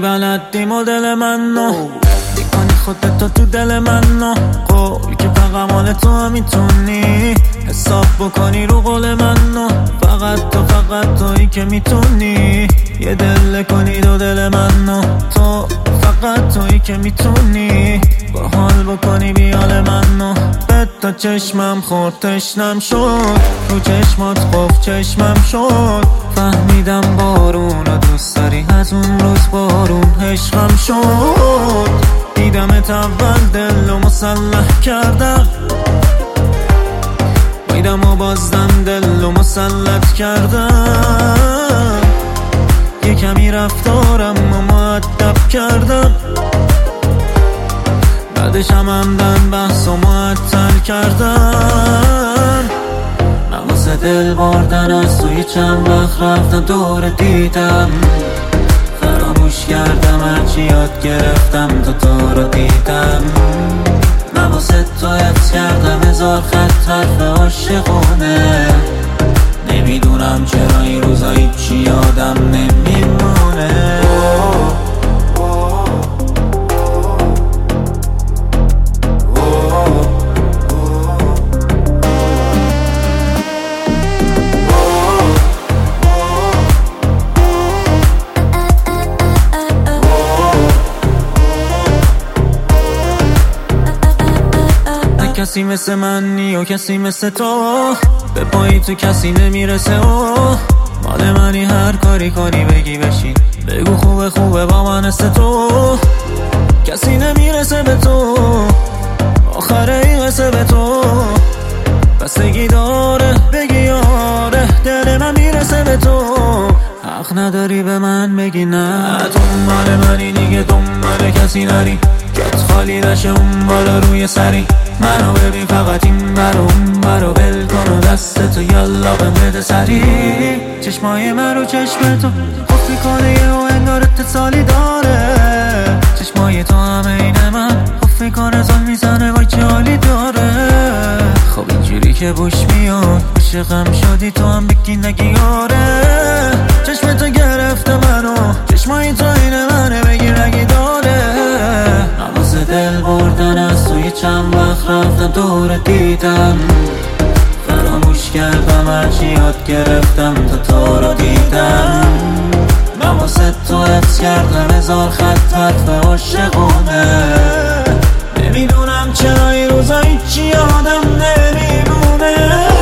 بلدی مدل منو میکنی خودتو تو دل منو قول که فقط مال تو میتونی حساب بکنی رو قول منو فقط تویی که میتونی یه دل کنی دو دل منو تو فقط تویی که میتونی با حال بکنی بیال منو به تا چشمم خورد تشنم شد رو چشمات خوف چشمم شد فهمیدم بارون رو دوست داری از اون روز بارون عشقم شد دیدمت اول دل و مسلح کردم بایدم و بازدم دل و مسلط کردم یه کمی رفتارم و مؤدب کردم بعدش همدن بحث و معطل کردم واسه دل بردن از توی چند وقت رفتم دور دیدم فراموش کردم هرچی یاد گرفتم تا تو رو دیدم من واسه تو حفظ کردم هزار خط حرف عاشقونه نمیدونم چرا این روزا هیچی یادم نمیمونه کسی مثل من نی و کسی مثل تو به پایی تو کسی نمیرسه و مال منی هر کاری کنی بگی بشین بگو خوبه با من است تو کسی نمیرسه به تو آخره این قصه به تو بستگی داره بگی آره دل من میرسه به تو حق نداری به من بگی نه تو مال منی دیگه دنبال کسی نری جات خالی نشه اون بالا روی سری منو ببین فقط این برو اون برو بل کن و دستتو یالا بهم بده سری چشمای من رو چشم تو خوف میکنه یه و انگار اتصالی داره چشمای تو همه این من خوف میکنه زل میزنه وای چه حالی داره خب اینجوری که بوش میاد عاشقم شدی تو هم بگی نگی آره چشم تو گرفته منو چشمای تو این منه بگی نگی داره نواز دل بردن از توی چند وقت رفتم دور دیدم فراموش کردم هرچی یاد گرفتم تا تو رو دیدم من واسه تو حفظ کردم هزار خط حرف عاشقونه نمیدونم چرا این روزا هیچی یادم نمیمونه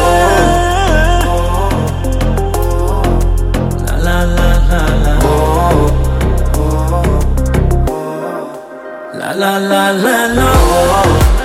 لا لا لا لا لا لا لا لا